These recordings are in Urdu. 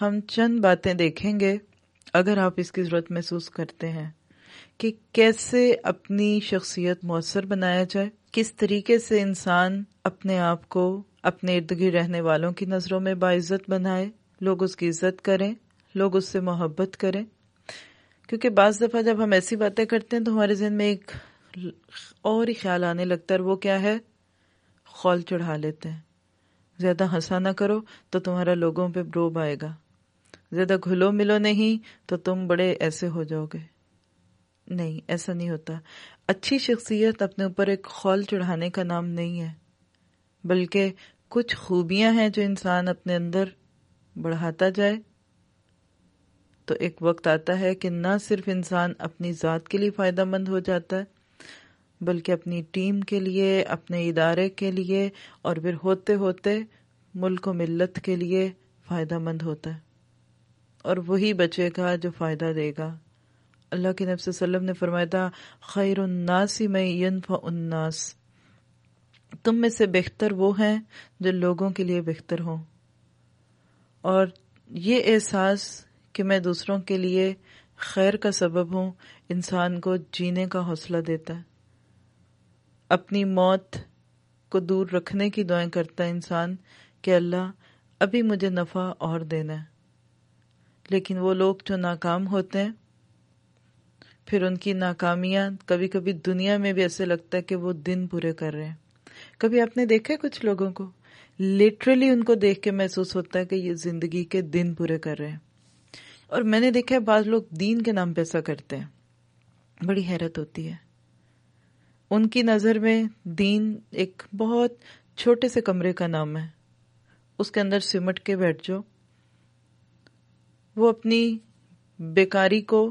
ہم چند باتیں دیکھیں گے اگر آپ اس کی ضرورت محسوس کرتے ہیں کہ کیسے اپنی شخصیت مؤثر بنایا جائے، کس طریقے سے انسان اپنے آپ کو اپنے ارد گرد رہنے والوں کی نظروں میں باعزت بنائے، لوگ اس کی عزت کریں، لوگ اس سے محبت کریں. کیونکہ بعض دفعہ جب ہم ایسی باتیں کرتے ہیں تو ہمارے ذہن میں ایک اور ہی خیال آنے لگتا ہے، اور وہ کیا ہے؟ خول چڑھا لیتے ہیں. زیادہ ہنسا نہ کرو تو تمہارا لوگوں پہ روب آئے گا، زیادہ گھلو ملو نہیں تو تم بڑے ایسے ہو جاؤ گے. نہیں، ایسا نہیں ہوتا. اچھی شخصیت اپنے اوپر ایک خول چڑھانے کا نام نہیں ہے، بلکہ کچھ خوبیاں ہیں جو انسان اپنے اندر بڑھاتا جائے تو ایک وقت آتا ہے کہ نہ صرف انسان اپنی ذات کے لیے فائدہ مند ہو جاتا ہے بلکہ اپنی ٹیم کے لیے، اپنے ادارے کے لیے، اور پھر ہوتے ہوتے ملک و ملت کے لیے فائدہ مند ہوتا ہے، اور وہی بچے گا جو فائدہ دے گا. اللہ کے نبی صلی اللہ علیہ وسلم نے فرمایا تھا، خیر الناس من ینفع الناس، تم میں سے بہتر وہ ہیں جو لوگوں کے لیے بہتر ہوں. اور یہ احساس کہ میں دوسروں کے لیے خیر کا سبب ہوں انسان کو جینے کا حوصلہ دیتا ہے. اپنی موت کو دور رکھنے کی دعائیں کرتا ہے انسان کہ اللہ ابھی مجھے نفع اور دینا ہے. لیکن وہ لوگ جو ناکام ہوتے ہیں، پھر ان کی ناکامیاں کبھی کبھی دنیا میں بھی ایسے لگتا ہے کہ وہ دن پورے کر رہے ہیں. کبھی آپ نے دیکھا کچھ لوگوں کو لٹرلی ان کو دیکھ کے محسوس ہوتا ہے کہ یہ زندگی کے دن پورے کر رہے ہیں. اور میں نے دیکھا ہے بعض لوگ دین کے نام پہ ایسا کرتے ہیں، بڑی حیرت ہوتی ہے. ان کی نظر میں دین ایک بہت چھوٹے سے کمرے کا نام ہے، اس کے اندر سمٹ کے بیٹھ جاؤ. وہ اپنی بیکاری کو،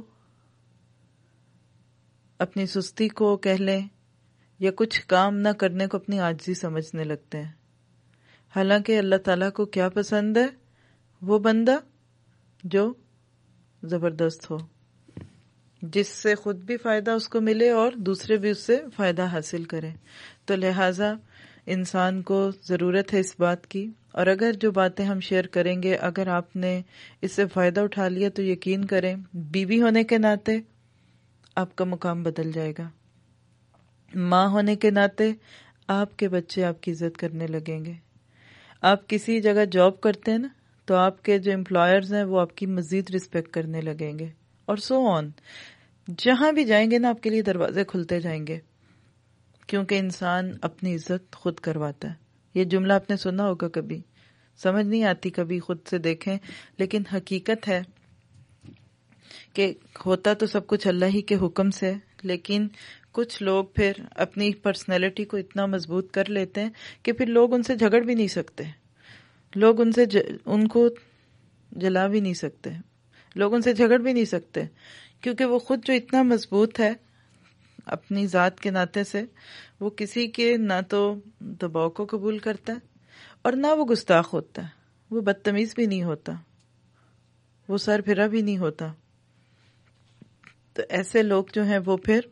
اپنی سستی کو کہہ لیں، یا کچھ کام نہ کرنے کو اپنی عاجزی سمجھنے لگتے ہیں. حالانکہ اللہ تعالیٰ کو کیا پسند ہے؟ وہ بندہ جو زبردست ہو، جس سے خود بھی فائدہ اس کو ملے اور دوسرے بھی اس سے فائدہ حاصل کریں. تو لہٰذا انسان کو ضرورت ہے اس بات کی، اور اگر جو باتیں ہم شیئر کریں گے اگر آپ نے اس سے فائدہ اٹھا لیا تو یقین کریں بیوی ہونے کے ناطے آپ کا مقام بدل جائے گا، ماں ہونے کے ناطے آپ کے بچے آپ کی عزت کرنے لگیں گے. آپ کسی جگہ جاب کرتے ہیں نا تو آپ کے جو امپلائرز ہیں وہ آپ کی مزید رسپیکٹ کرنے لگیں گے، اور سو آن. جہاں بھی جائیں گے نا آپ کے لیے دروازے کھلتے جائیں گے، کیونکہ انسان اپنی عزت خود کرواتا ہے. یہ جملہ آپ نے سنا ہوگا، کبھی سمجھ نہیں آتی، کبھی خود سے دیکھیں، لیکن حقیقت ہے کہ ہوتا تو سب کچھ اللہ ہی کے حکم سے، لیکن کچھ لوگ پھر اپنی پرسنالٹی کو اتنا مضبوط کر لیتے ہیں کہ پھر لوگ ان سے جھگڑ بھی نہیں سکتے، لوگ ان کو جلا بھی نہیں سکتے، لوگ ان سے جھگڑ بھی نہیں سکتے، کیونکہ وہ خود جو اتنا مضبوط ہے اپنی ذات کے ناطے سے، وہ کسی کے نہ تو دباؤ کو قبول کرتا ہے اور نہ وہ گستاخ ہوتا ہے، وہ بدتمیز بھی نہیں ہوتا، وہ سر پھرا بھی نہیں ہوتا. تو ایسے لوگ جو ہیں وہ پھر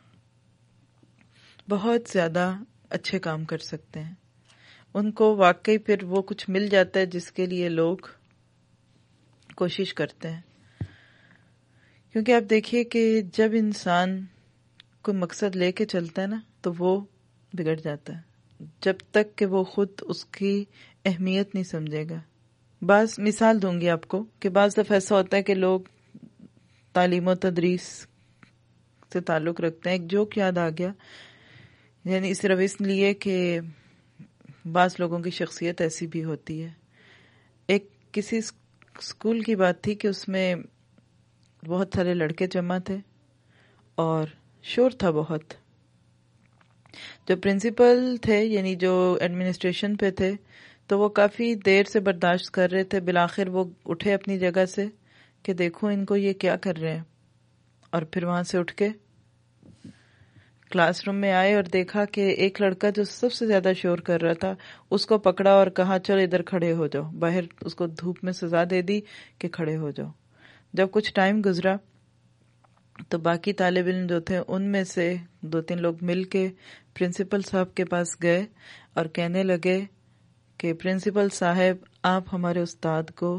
بہت زیادہ اچھے کام کر سکتے ہیں. ان کو واقعی پھر وہ کچھ مل جاتا ہے جس کے لیے لوگ کوشش کرتے ہیں. کیونکہ آپ دیکھیے کہ جب انسان کوئی مقصد لے کے چلتا ہے نا تو وہ بگڑ جاتا ہے جب تک کہ وہ خود اس کی اہمیت نہیں سمجھے گا. بعض مثال دوں گی آپ کو کہ بعض دفعہ ایسا ہوتا ہے کہ لوگ تعلیم و تدریس سے تعلق رکھتے ہیں. ایک جوک یاد آ گیا، یعنی صرف اس لیے کہ بعض لوگوں کی شخصیت ایسی بھی ہوتی ہے. ایک کسی اسکول کی بات تھی کہ اس میں بہت سارے لڑکے جمع تھے اور شور تھا بہت. جو پرنسپل تھے یعنی جو ایڈمنسٹریشن پہ تھے تو وہ کافی دیر سے برداشت کر رہے تھے. بالآخر وہ اٹھے اپنی جگہ سے کہ دیکھو ان کو یہ کیا کر رہے ہیں، اور پھر وہاں سے اٹھ کے کلاس روم میں آئے اور دیکھا کہ ایک لڑکا جو سب سے زیادہ شور کر رہا تھا اس کو پکڑا اور کہا چل ادھر کھڑے ہو جاؤ. باہر اس کو دھوپ میں سزا دے دی کہ کھڑے ہو جاؤ. جب کچھ ٹائم گزرا تو باقی طالب علم جو تھے ان میں سے 2-3 لوگ مل کے پرنسپل صاحب کے پاس گئے اور کہنے لگے کہ پرنسپل صاحب آپ ہمارے استاد کو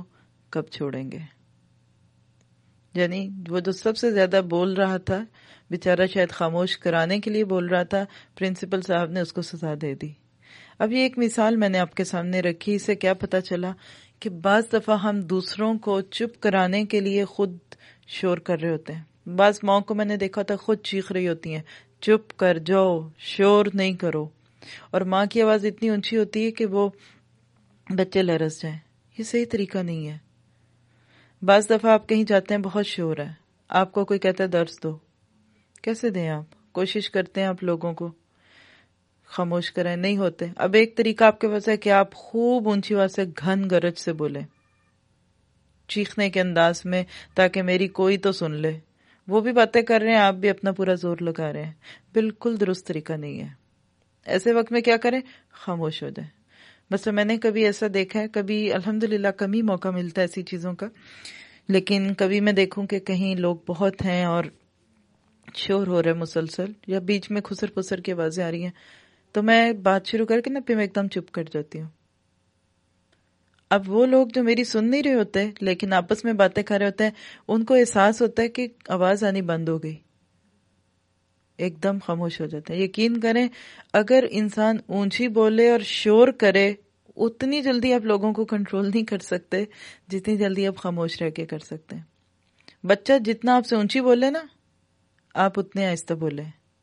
کب چھوڑیں گے. یعنی وہ جو سب سے زیادہ بول رہا تھا بیچارہ، شاید خاموش کرانے کے لیے بول رہا تھا، پرنسپل صاحب نے اس کو سزا دے دی. اب یہ ایک مثال میں نے آپ کے سامنے رکھی، اسے کیا پتا چلا کہ بعض دفعہ ہم دوسروں کو چپ کرانے کے لیے خود شور کر رہے ہوتے ہیں. بعض ماں کو میں نے دیکھا تھا خود چیخ رہی ہوتی ہیں، چپ کر جاؤ، شور نہیں کرو. اور ماں کی آواز اتنی اونچی ہوتی ہے کہ وہ بچے لرز جائیں. یہ صحیح طریقہ نہیں ہے. بعض دفعہ آپ کہیں جاتے ہیں، بہت شور ہے، آپ کو کوئی کہتا ہے درس دو، کیسے دیں؟ آپ کوشش کرتے ہیں آپ لوگوں کو خاموش کریں، نہیں ہوتے. اب ایک طریقہ آپ کے پاس ہے کہ آپ خوب اونچی آواز سے گھن گرج سے بولیں، چیخنے کے انداز میں، تاکہ میری کوئی تو سن لے. وہ بھی باتیں کر رہے ہیں، آپ بھی اپنا پورا زور لگا رہے ہیں. بالکل درست طریقہ نہیں ہے. ایسے وقت میں کیا کریں؟ خاموش ہو جائیں. بس میں نے کبھی ایسا دیکھا ہے، کبھی الحمدللہ کم ہی موقع ملتا ہے ایسی چیزوں کا، لیکن کبھی میں دیکھوں کہ کہیں لوگ بہت ہیں اور شور ہو رہا ہے مسلسل، یا بیچ میں خسر پسر کی آوازیں آ رہی ہیں، تو میں بات شروع کر کے پھر میں ایک دم چپ کر جاتی ہوں. اب وہ لوگ جو میری سن نہیں رہے ہوتے لیکن آپس میں باتیں کر رہے ہوتے ہیں، ان کو احساس ہوتا ہے کہ آواز آنی بند ہو گئی، ایک دم خاموش ہو جاتے ہیں. یقین کریں اگر انسان اونچی بولے اور شور کرے، اتنی جلدی آپ لوگوں کو کنٹرول نہیں کر سکتے جتنی جلدی آپ خاموش رہ کے کر سکتے ہیں. بچہ جتنا آپ سے اونچی بولے نا، آپ اتنے آہستہ بولے.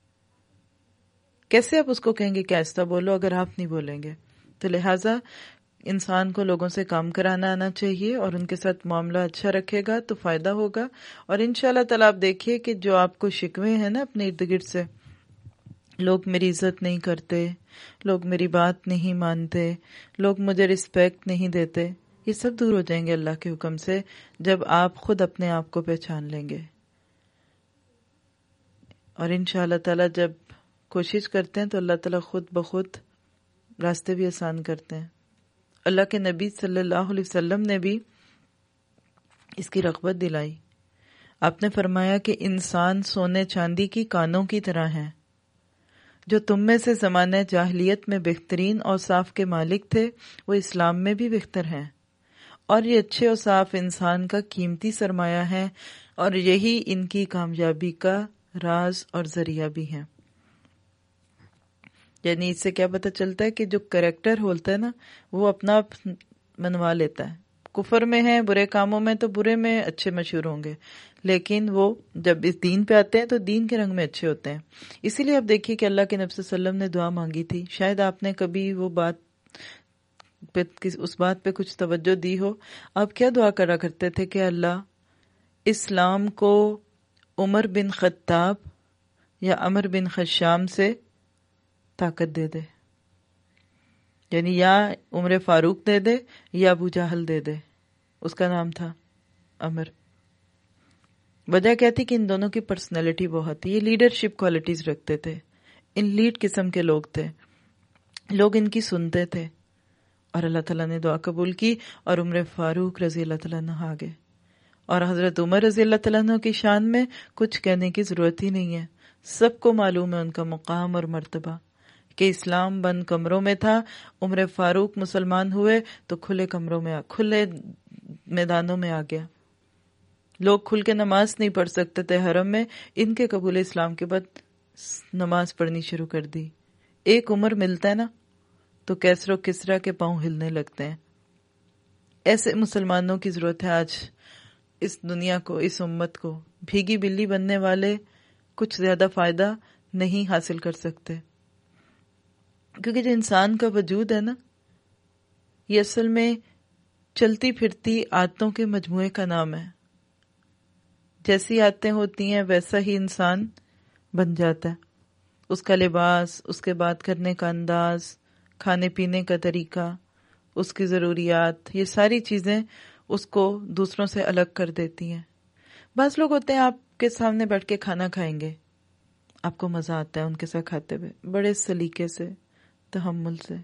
کیسے آپ اس کو کہیں گے کہ آہستہ بولو اگر آپ نہیں بولیں گے؟ تو لہٰذا انسان کو لوگوں سے کام کرانا آنا چاہیے، اور ان کے ساتھ معاملہ اچھا رکھے گا تو فائدہ ہوگا. اور انشاءاللہ تعالیٰ آپ دیکھیے کہ جو آپ کو شکوے ہیں نا اپنے ارد گرد سے، لوگ میری عزت نہیں کرتے، لوگ میری بات نہیں مانتے، لوگ مجھے رسپیکٹ نہیں دیتے، یہ سب دور ہو جائیں گے اللہ کے حکم سے جب آپ خود اپنے آپ کو پہچان لیں گے. اور انشاءاللہ تعالیٰ جب کوشش کرتے ہیں تو اللہ تعالیٰ خود بخود راستے بھی آسان کرتے ہیں. اللہ کے نبی صلی اللہ علیہ وسلم نے بھی اس کی رغبت دلائی. آپ نے فرمایا کہ انسان سونے چاندی کی کانوں کی طرح ہیں. جو تم میں سے زمانہ جاہلیت میں بہترین اوصاف کے مالک تھے، وہ اسلام میں بھی بہتر ہیں. اور یہ اچھے اوصاف انسان کا قیمتی سرمایہ ہیں، اور یہی ان کی کامیابی کا راز اور ذریعہ بھی ہیں. یعنی اس سے کیا پتہ چلتا ہے کہ جو کریکٹر ہوتا ہے نا، وہ اپنا آپ منوا لیتا ہے. کفر میں ہے، برے کاموں میں تو برے میں اچھے مشہور ہوں گے، لیکن وہ جب اس دین پہ آتے ہیں تو دین کے رنگ میں اچھے ہوتے ہیں. اسی لیے آپ دیکھیے کہ اللہ کے نبی صلی اللہ علیہ وسلم نے دعا مانگی تھی. شاید آپ نے کبھی وہ بات پہ اس بات پہ کچھ توجہ دی ہو. آپ کیا دعا کرا کرتے تھے کہ اللہ اسلام کو عمر بن خطاب یا عمر بن خشام سے طاقت دے دے. یعنی یا عمر فاروق دے دے یا ابو جہل دے دے. اس کا نام تھا عمر. وجہ کیا تھی کہ ان دونوں کی پرسنالٹی بہت تھی، یہ لیڈرشپ کوالٹیز رکھتے تھے، ان لیڈ قسم کے لوگ تھے، لوگ ان کی سنتے تھے. اور اللہ تعالیٰ نے دعا قبول کی اور عمر فاروق رضی اللہ تعالیٰ عنہ آگے. اور حضرت عمر رضی اللہ تعالیٰ عنہ کی شان میں کچھ کہنے کی ضرورت ہی نہیں ہے. سب کو معلوم ہے ان کا مقام اور مرتبہ، کہ اسلام بند کمروں میں تھا، عمر فاروق مسلمان ہوئے تو کھلے کمروں میں کھلے میدانوں میں آ گیا. لوگ کھل کے نماز نہیں پڑھ سکتے تھے حرم میں، ان کے قبول اسلام کے بعد نماز پڑھنی شروع کر دی. ایک عمر ملتا ہے نا تو کیسر و کسرا کے پاؤں ہلنے لگتے ہیں. ایسے مسلمانوں کی ضرورت ہے آج اس دنیا کو، اس امت کو. بھیگی بلی بننے والے کچھ زیادہ فائدہ نہیں حاصل کر سکتے، کیونکہ جو انسان کا وجود ہے نا، یہ اصل میں چلتی پھرتی عادتوں کے مجموعے کا نام ہے. جیسی عادتیں ہوتی ہیں ویسا ہی انسان بن جاتا ہے. اس کا لباس، اس کے بات کرنے کا انداز، کھانے پینے کا طریقہ، اس کی ضروریات، یہ ساری چیزیں اس کو دوسروں سے الگ کر دیتی ہیں. بعض لوگ ہوتے ہیں آپ کے سامنے بیٹھ کے کھانا کھائیں گے، آپ کو مزہ آتا ہے ان کے ساتھ کھاتے ہوئے، بڑے سلیقے سے، تحمل سے،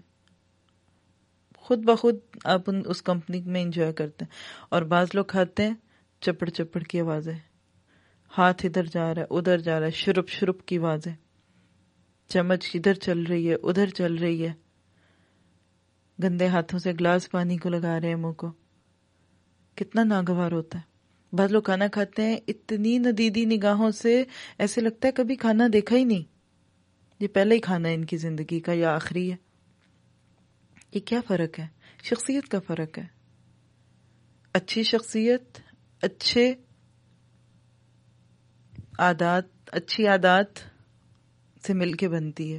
خود بخود آپ اس کمپنی میں انجوائے کرتے ہیں. اور بعض لوگ کھاتے ہیں چپڑ چپڑ کی آوازیں، ہاتھ ادھر جا رہا ہے ادھر جا رہا ہے، شرپ شرپ کی آوازیں، چمچ ادھر چل رہی ہے ادھر چل رہی ہے، گندے ہاتھوں سے گلاس پانی کو لگا رہے ہیں منہ کو. کتنا ناگوار ہوتا ہے. بعض لوگ کھانا کھاتے ہیں اتنی ندیدی نگاہوں سے، ایسے لگتا ہے کبھی کھانا دیکھا ہی نہیں، یہ پہلا ہی کھانا ہے ان کی زندگی کا یا آخری ہے. یہ کیا فرق ہے؟ شخصیت کا فرق ہے. اچھی شخصیت اچھی عادات سے مل کے بنتی ہے.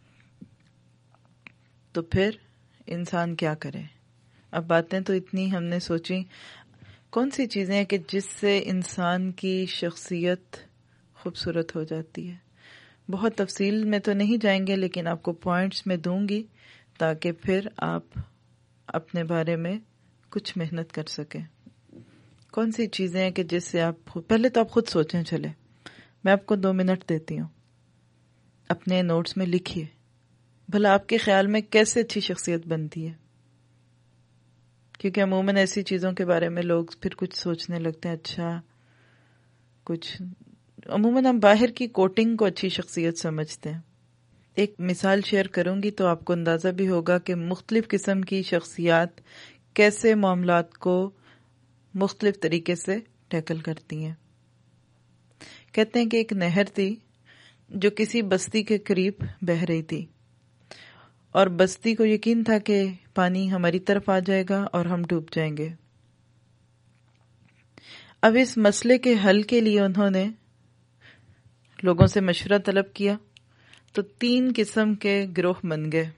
تو پھر انسان کیا کرے؟ اب باتیں تو اتنی ہم نے سوچی، کون سی چیزیں ہیں کہ جس سے انسان کی شخصیت خوبصورت ہو جاتی ہے. بہت تفصیل میں تو نہیں جائیں گے، لیکن آپ کو پوائنٹس میں دوں گی تاکہ پھر آپ اپنے بارے میں کچھ محنت کر سکیں. کون سی چیزیں ہیں کہ جس سے آپ پہلے تو آپ خود سوچیں. چلے میں آپ کو 2 منٹ دیتی ہوں، اپنے نوٹس میں لکھیے بھلا آپ کے خیال میں کیسے اچھی شخصیت بنتی ہے. کیونکہ عموماً ایسی چیزوں کے بارے میں لوگ پھر کچھ سوچنے لگتے ہیں. اچھا کچھ عموماً ہم باہر کی کوٹنگ کو اچھی شخصیت سمجھتے ہیں. ایک مثال شیئر کروں گی تو آپ کو اندازہ بھی ہوگا کہ مختلف قسم کی شخصیات کیسے معاملات کو مختلف طریقے سے ٹیکل کرتی ہیں. کہتے ہیں کہ ایک نہر تھی جو کسی بستی کے قریب بہہ رہی تھی، اور بستی کو یقین تھا کہ پانی ہماری طرف آ جائے گا اور ہم ڈوب جائیں گے. اب اس مسئلے کے حل کے لیے انہوں نے لوگوں سے مشورہ طلب کیا تو 3 قسم کے گروہ بن گئے.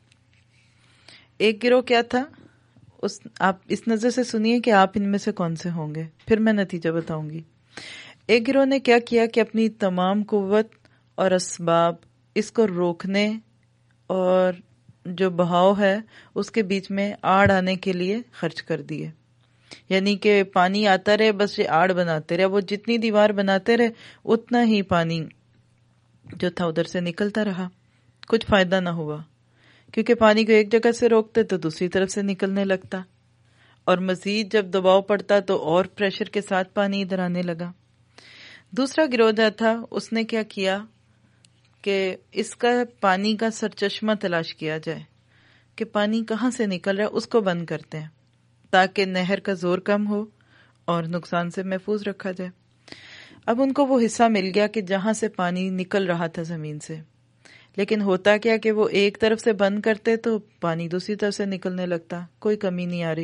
ایک گروہ کیا تھا، آپ اس نظر سے سنیے کہ آپ ان میں سے کون سے ہوں گے، پھر میں نتیجہ بتاؤں گی. ایک گروہ نے کیا کیا کہ اپنی تمام قوت اور اسباب اس کو روکنے اور جو بہاؤ ہے اس کے بیچ میں آڑ آنے کے لیے خرچ کر دیے. یعنی کہ پانی آتا رہے، بس یہ آڑ بناتے رہے. وہ جتنی دیوار بناتے رہے اتنا ہی پانی جو تھا ادھر سے نکلتا رہا. کچھ فائدہ نہ ہوا، کیونکہ پانی کو ایک جگہ سے روکتے تو دوسری طرف سے نکلنے لگتا، اور مزید جب دباؤ پڑتا تو اور پریشر کے ساتھ پانی ادھر آنے لگا. دوسرا گروہ جو تھا اس نے کیا کیا کہ اس کا پانی کا سرچشمہ تلاش کیا جائے کہ پانی کہاں سے نکل رہا ہے، اس کو بند کرتے ہیں تاکہ نہر کا زور کم ہو اور نقصان سے محفوظ رکھا جائے. اب ان کو وہ حصہ مل گیا کہ جہاں سے پانی نکل رہا تھا زمین سے، لیکن ہوتا کیا کہ وہ ایک طرف سے بند کرتے تو پانی دوسری طرف سے نکلنے لگتا، کوئی کمی نہیں آ رہی،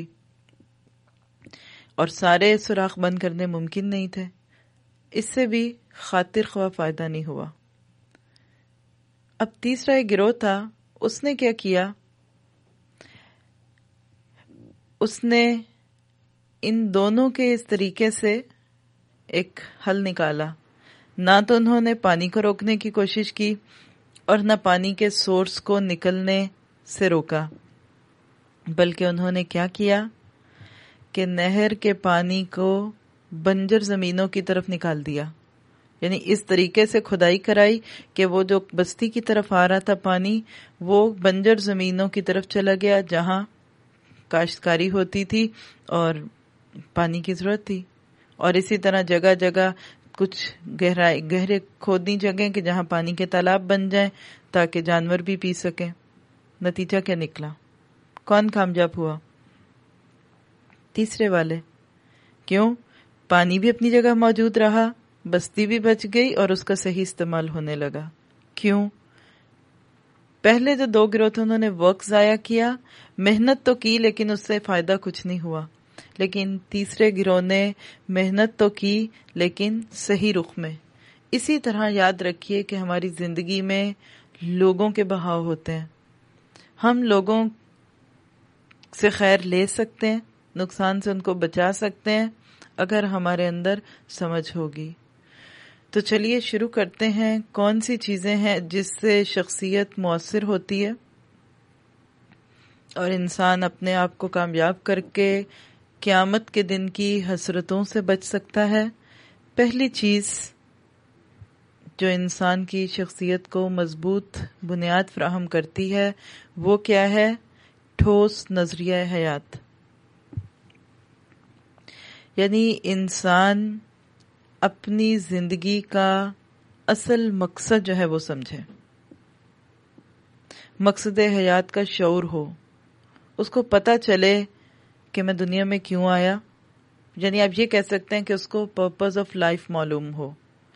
اور سارے سوراخ بند کرنے ممکن نہیں تھے. اس سے بھی خاطر خواہ فائدہ نہیں ہوا. اب تیسرا ایک گروہ تھا، اس نے کیا کیا، اس نے ان دونوں کے اس طریقے سے ایک حل نکالا. نہ تو انہوں نے پانی کو روکنے کی کوشش کی اور نہ پانی کے سورس کو نکلنے سے روکا، بلکہ انہوں نے کیا کیا کہ نہر کے پانی کو بنجر زمینوں کی طرف نکال دیا. یعنی اس طریقے سے کھدائی کرائی کہ وہ جو بستی کی طرف آ رہا تھا پانی، وہ بنجر زمینوں کی طرف چلا گیا جہاں کاشتکاری ہوتی تھی اور پانی کی ضرورت تھی. اور اسی طرح جگہ جگہ کچھ گہرے کھودنی جگہیں کہ جہاں پانی کے تالاب بن جائیں تاکہ جانور بھی پی سکیں. نتیجہ کیا نکلا؟ کون کامیاب ہوا؟ تیسرے والے. کیوں؟ پانی بھی اپنی جگہ موجود رہا، بستی بھی بچ گئی اور اس کا صحیح استعمال ہونے لگا. کیوں؟ پہلے جو 2 گروہ تھے انہوں نے وقت ضائع کیا، محنت تو کی لیکن اس سے فائدہ کچھ نہیں ہوا. لیکن تیسرے گروہ نے محنت تو کی لیکن صحیح رخ میں. اسی طرح یاد رکھیے کہ ہماری زندگی میں لوگوں کے بہاؤ ہوتے ہیں. ہم لوگوں سے خیر لے سکتے ہیں، نقصان سے ان کو بچا سکتے ہیں اگر ہمارے اندر سمجھ ہوگی. تو چلیے شروع کرتے ہیں. کون سی چیزیں ہیں جس سے شخصیت مؤثر ہوتی ہے اور انسان اپنے آپ کو کامیاب کر کے قیامت کے دن کی حسرتوں سے بچ سکتا ہے؟ پہلی چیز جو انسان کی شخصیت کو مضبوط بنیاد فراہم کرتی ہے وہ کیا ہے؟ ٹھوس نظریہ حیات. یعنی انسان اپنی زندگی کا اصل مقصد جو ہے وہ سمجھے، مقصد حیات کا شعور ہو، اس کو پتہ چلے کہ میں دنیا میں کیوں آیا یعنی آپ یہ کہہ سکتے ہیں کہ اس کو پرپز آف لائف معلوم ہو.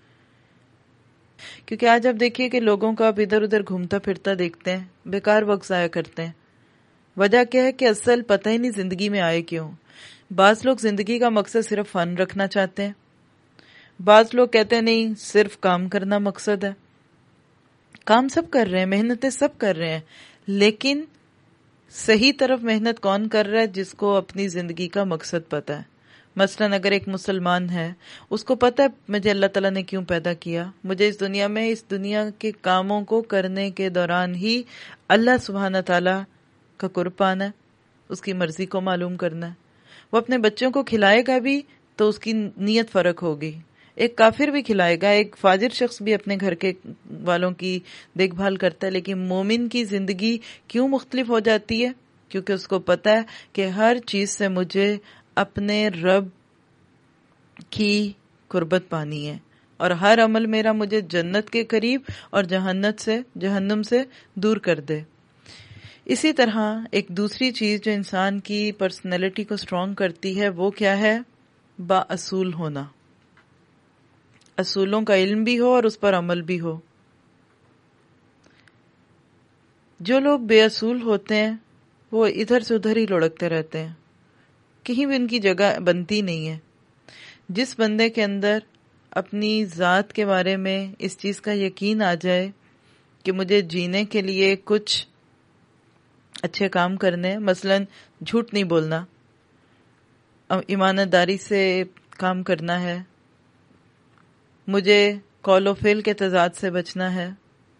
کیونکہ آج آپ دیکھیے کہ لوگوں کو آپ ادھر ادھر گھومتا پھرتا دیکھتے ہیں، بیکار وقت ضائع کرتے ہیں. وجہ کیا ہے کہ اصل پتہ ہی نہیں زندگی میں آئے کیوں. بعض لوگ زندگی کا مقصد صرف فن رکھنا چاہتے ہیں، بعض لوگ کہتے ہیں نہیں صرف کام کرنا مقصد ہے. کام سب کر رہے ہیں، محنتیں سب کر رہے ہیں، لیکن صحیح طرف محنت کون کر رہا ہے؟ جس کو اپنی زندگی کا مقصد پتہ ہے. مثلاً اگر ایک مسلمان ہے، اس کو پتہ ہے مجھے اللہ تعالیٰ نے کیوں پیدا کیا، مجھے اس دنیا میں اس دنیا کے کاموں کو کرنے کے دوران ہی اللہ سبحانہ تعالیٰ کا قرب پانا ہے، اس کی مرضی کو معلوم کرنا ہے. وہ اپنے بچوں کو کھلائے گا بھی تو اس کی نیت فرق ہوگی. ایک کافر بھی کھلائے گا، ایک فاجر شخص بھی اپنے گھر کے والوں کی دیکھ بھال کرتا ہے، لیکن مومن کی زندگی کیوں مختلف ہو جاتی ہے؟ کیونکہ اس کو پتہ ہے کہ ہر چیز سے مجھے اپنے رب کی قربت پانی ہے، اور ہر عمل میرا مجھے جنت کے قریب اور جہنم سے دور کر دے. اسی طرح ایک دوسری چیز جو انسان کی پرسنالٹی کو سٹرونگ کرتی ہے وہ کیا ہے؟ با اصول ہونا. اصولوں کا علم بھی ہو اور اس پر عمل بھی ہو. جو لوگ بے اصول ہوتے ہیں وہ ادھر سے ادھر ہی لڑکتے رہتے ہیں، کہیں بھی ان کی جگہ بنتی نہیں ہے. جس بندے کے اندر اپنی ذات کے بارے میں اس چیز کا یقین آ جائے کہ مجھے جینے کے لیے کچھ اچھے کام کرنے، مثلا جھوٹ نہیں بولنا، ایمانداری سے کام کرنا ہے، مجھے قول و فعل کے تضاد سے بچنا ہے،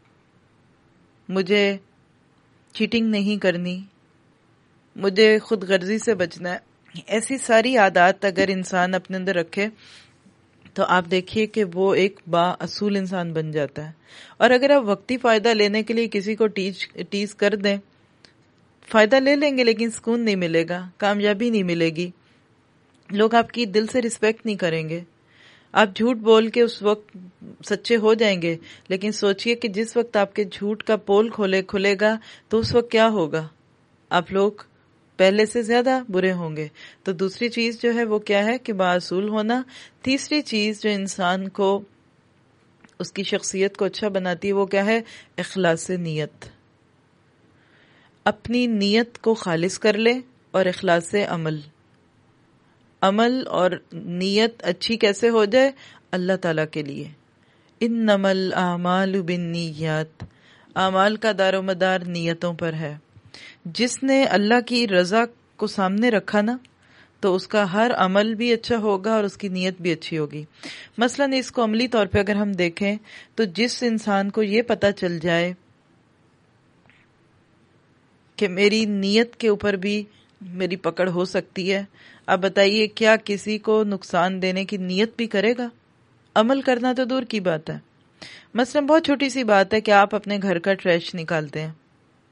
مجھے چیٹنگ نہیں کرنی، مجھے خود غرضی سے بچنا ہے. ایسی ساری عادات اگر انسان اپنے اندر رکھے تو آپ دیکھیے کہ وہ ایک با اصول انسان بن جاتا ہے. اور اگر آپ وقتی فائدہ لینے کے لیے کسی کو ٹیز کر دیں، فائدہ لے لیں گے لیکن سکون نہیں ملے گا، کامیابی نہیں ملے گی، لوگ آپ کی دل سے رسپیکٹ نہیں کریں گے. آپ جھوٹ بول کے اس وقت سچے ہو جائیں گے، لیکن سوچئے کہ جس وقت آپ کے جھوٹ کا پول کھلے گا تو اس وقت کیا ہوگا؟ آپ لوگ پہلے سے زیادہ برے ہوں گے. تو دوسری چیز جو ہے وہ کیا ہے کہ بااصول ہونا. تیسری چیز جو انسان کو اس کی شخصیت کو اچھا بناتی ہے وہ کیا ہے؟ اخلاص نیت. اپنی نیت کو خالص کر لے اور اخلاص عمل اور نیت اچھی کیسے ہو جائے؟ اللہ تعالیٰ کے لیے. انما الاعمال بالنیات، اعمال کا دار و مدار نیتوں پر ہے. جس نے اللہ کی رضا کو سامنے رکھا نا تو اس کا ہر عمل بھی اچھا ہوگا اور اس کی نیت بھی اچھی ہوگی. مثلا اس کو عملی طور پہ اگر ہم دیکھیں تو جس انسان کو یہ پتہ چل جائے کہ میری نیت کے اوپر بھی میری پکڑ ہو سکتی ہے، اب بتائیے کیا کسی کو نقصان دینے کی نیت بھی کرے گا؟ عمل کرنا تو دور کی بات ہے. مثلا بہت چھوٹی سی بات ہے کہ آپ اپنے گھر کا ٹریش نکالتے ہیں.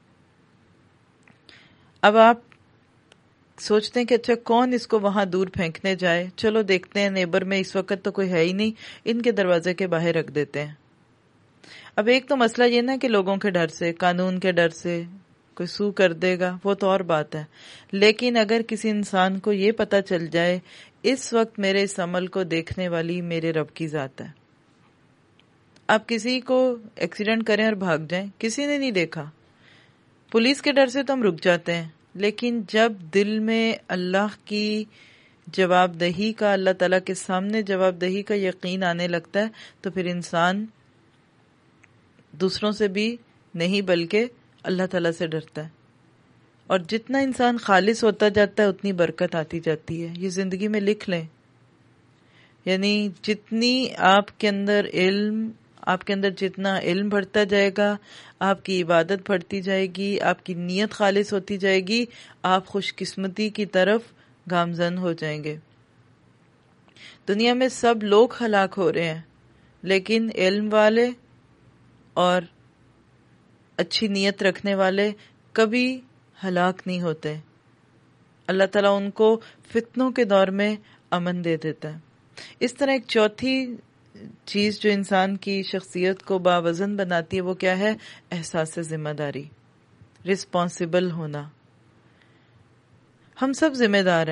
اب آپ سوچتے ہیں کہ اچھا کون اس کو وہاں دور پھینکنے جائے، چلو دیکھتے ہیں نیبر میں اس وقت تو کوئی ہے ہی نہیں، ان کے دروازے کے باہر رکھ دیتے ہیں. اب ایک تو مسئلہ یہ نا کہ لوگوں کے ڈر سے، قانون کے ڈر سے کوئی سو کر دے گا، وہ تو اور بات ہے. لیکن اگر کسی انسان کو یہ پتہ چل جائے اس وقت میرے اس عمل کو دیکھنے والی میرے رب کی ذات ہے. آپ کسی کو ایکسیڈنٹ کریں اور بھاگ جائیں، کسی نے نہیں دیکھا، پولیس کے ڈر سے تو ہم رک جاتے ہیں، لیکن جب دل میں اللہ کی جواب دہی کا، اللہ تعالیٰ کے سامنے جواب دہی کا یقین آنے لگتا ہے تو پھر انسان دوسروں سے بھی نہیں بلکہ اللہ تعالیٰ سے ڈرتا ہے. اور جتنا انسان خالص ہوتا جاتا ہے اتنی برکت آتی جاتی ہے. یہ زندگی میں لکھ لیں، یعنی جتنی آپ کے اندر جتنا علم بڑھتا جائے گا، آپ کی عبادت بڑھتی جائے گی، آپ کی نیت خالص ہوتی جائے گی، آپ خوش قسمتی کی طرف گامزن ہو جائیں گے. دنیا میں سب لوگ ہلاک ہو رہے ہیں لیکن علم والے اور اچھی نیت رکھنے والے کبھی ہلاک نہیں ہوتے. اللہ تعالیٰ ان کو فتنوں کے دور میں امن دے دیتا ہے. اس طرح ایک چوتھی چیز جو انسان کی شخصیت کو باوزن بناتی ہے وہ کیا ہے؟ احساس ذمہ داری، رسپانسیبل ہونا. ہم سب ذمہ دار ہیں،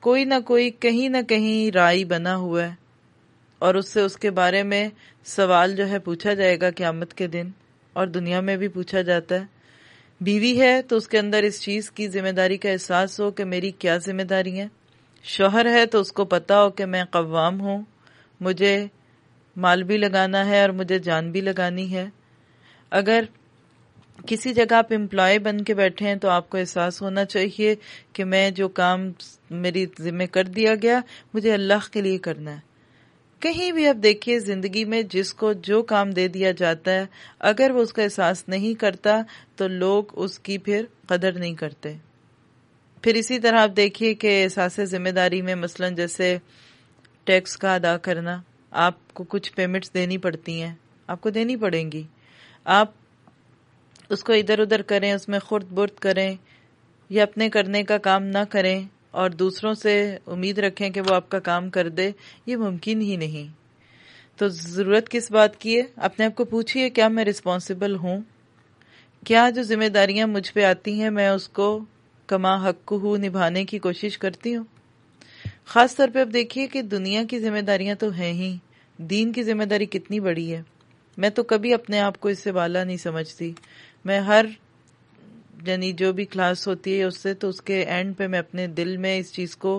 کوئی نہ کوئی کہیں نہ کہیں رائی بنا ہوا ہے، اور اس سے اس کے بارے میں سوال جو ہے پوچھا جائے گا قیامت کے دن، اور دنیا میں بھی پوچھا جاتا ہے۔ بیوی ہے تو اس کے اندر اس چیز کی ذمہ داری کا احساس ہو کہ میری کیا ذمہ داری ہے۔ شوہر ہے تو اس کو پتا ہو کہ میں قوام ہوں، مجھے مال بھی لگانا ہے اور مجھے جان بھی لگانی ہے۔ اگر کسی جگہ آپ امپلائی بن کے بیٹھے ہیں تو آپ کو احساس ہونا چاہیے کہ میں جو کام میری ذمہ کر دیا گیا مجھے اللہ کے لیے کرنا ہے۔ کہیں بھی آپ دیکھیے زندگی میں جس کو جو کام دے دیا جاتا ہے، اگر وہ اس کا احساس نہیں کرتا تو لوگ اس کی پھر قدر نہیں کرتے۔ پھر اسی طرح آپ دیکھیے کہ احساس ذمہ داری میں مثلا جیسے ٹیکس کا ادا کرنا، آپ کو کچھ پیمنٹس دینی پڑتی ہیں، آپ کو دینی پڑیں گی، آپ اس کو ادھر ادھر کریں، اس میں خرد برد کریں یا اپنے کرنے کا کام نہ کریں اور دوسروں سے امید رکھیں کہ وہ آپ کا کام کر دے، یہ ممکن ہی نہیں۔ تو ضرورت کس بات کی ہے؟ اپنے آپ کو پوچھئے کیا میں رسپانسبل ہوں؟ کیا جو ذمہ داریاں مجھ پہ آتی ہیں میں اس کو کما حق ہوں نبھانے کی کوشش کرتی ہوں؟ خاص طور پہ اب دیکھیے کہ دنیا کی ذمہ داریاں تو ہیں ہی، دین کی ذمہ داری کتنی بڑی ہے۔ میں تو کبھی اپنے آپ کو اس سے بالا نہیں سمجھتی۔ میں ہر یعنی جو بھی کلاس ہوتی ہے اس سے تو اس کے اینڈ پہ میں اپنے دل میں اس چیز کو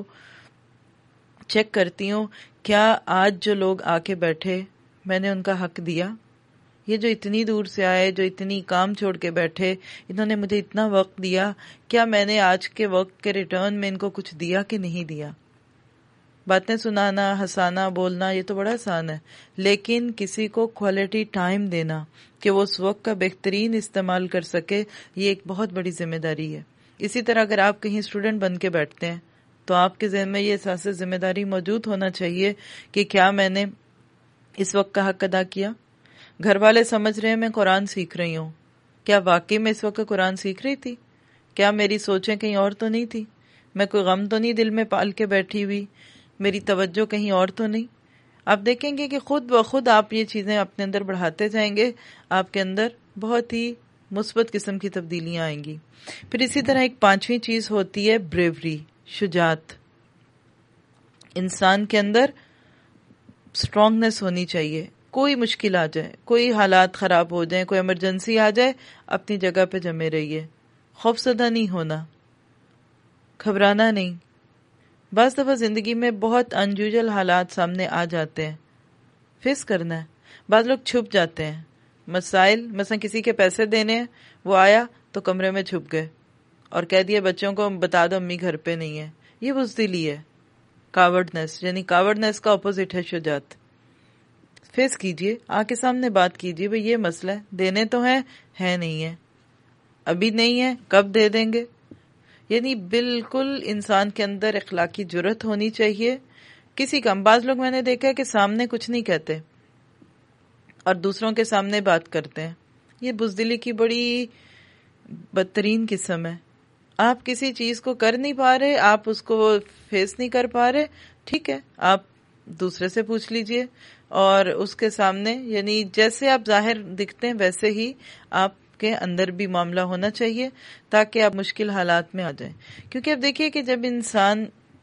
چیک کرتی ہوں، کیا آج جو لوگ آ کے بیٹھے میں نے ان کا حق دیا؟ یہ جو اتنی دور سے آئے، جو اتنی کام چھوڑ کے بیٹھے، انہوں نے مجھے اتنا وقت دیا، کیا میں نے آج کے وقت کے ریٹرن میں ان کو کچھ دیا کہ نہیں دیا؟ باتیں سنانا، ہنسانا، بولنا یہ تو بڑا آسان ہے، لیکن کسی کو کوالٹی ٹائم دینا کہ وہ اس وقت کا بہترین استعمال کر سکے، یہ ایک بہت بڑی ذمہ داری ہے۔ اسی طرح اگر آپ کہیں اسٹوڈنٹ بن کے بیٹھتے ہیں تو آپ کے ذہن میں یہ احساس ذمہ داری موجود ہونا چاہیے کہ کیا میں نے اس وقت کا حق ادا کیا؟ گھر والے سمجھ رہے ہیں میں قرآن سیکھ رہی ہوں، کیا واقعی میں اس وقت قرآن سیکھ رہی تھی؟ کیا میری سوچیں کہیں اور تو نہیں تھی؟ میں کوئی غم تو نہیں دل میں پال کے بیٹھی ہوئی؟ میری توجہ کہیں اور تو نہیں؟ آپ دیکھیں گے کہ خود بخود آپ یہ چیزیں اپنے اندر بڑھاتے جائیں گے، آپ کے اندر بہت ہی مثبت قسم کی تبدیلیاں آئیں گی۔ پھر اسی طرح ایک پانچویں چیز ہوتی ہے بریوری، شجاعت۔ انسان کے اندر اسٹرانگنس ہونی چاہیے۔ کوئی مشکل آ جائے، کوئی حالات خراب ہو جائیں، کوئی ایمرجنسی آ جائے، اپنی جگہ پہ جمے رہیے، خوفزدہ نہیں ہونا، گھبرانا نہیں۔ بعض دفعہ زندگی میں بہت انیوژل حالات سامنے آ جاتے ہیں، فیس کرنا ہے۔ بعض لوگ چھپ جاتے ہیں، مسائل مثلا کسی کے پیسے دینے ہیں، وہ آیا تو کمرے میں چھپ گئے اور کہہ دیا بچوں کو بتا دو امی گھر پہ نہیں ہے۔ یہ بزدلی ہے، کاورڈنس، یعنی کاورڈنس کا اپوزٹ ہے شجاعت۔ فیس کیجئے، آ کے سامنے بات کیجئے، بھئی یہ مسئلہ ہے، دینے تو ہیں، ہے نہیں ہے، ابھی نہیں ہے، کب دے دیں گے؟ یعنی بالکل انسان کے اندر اخلاقی جرات ہونی چاہیے۔ کسی کا بعض لوگ میں نے دیکھا ہے کہ سامنے کچھ نہیں کہتے اور دوسروں کے سامنے بات کرتے ہیں، یہ بزدلی کی بڑی بدترین قسم ہے۔ آپ کسی چیز کو کر نہیں پا رہے، آپ اس کو فیس نہیں کر پا رہے، ٹھیک ہے، آپ دوسرے سے پوچھ لیجئے اور اس کے سامنے، یعنی جیسے آپ ظاہر دکھتے ہیں ویسے ہی آپ کے اندر بھی معاملہ ہونا چاہیے تاکہ آپ مشکل حالات میں آ جائیں۔ کیونکہ اب دیکھیے کہ جب انسان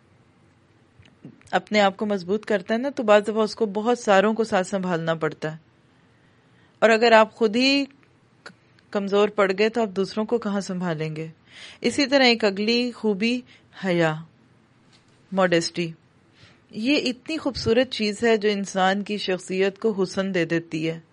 اپنے آپ کو مضبوط کرتا ہے نا تو بعض دفعہ اس کو بہت ساروں کو ساتھ سنبھالنا پڑتا ہے، اور اگر آپ خود ہی کمزور پڑ گئے تو آپ دوسروں کو کہاں سنبھالیں گے۔ اسی طرح ایک اگلی خوبی حیا، موڈیسٹی، یہ اتنی خوبصورت چیز ہے جو انسان کی شخصیت کو حسن دے دیتی ہے۔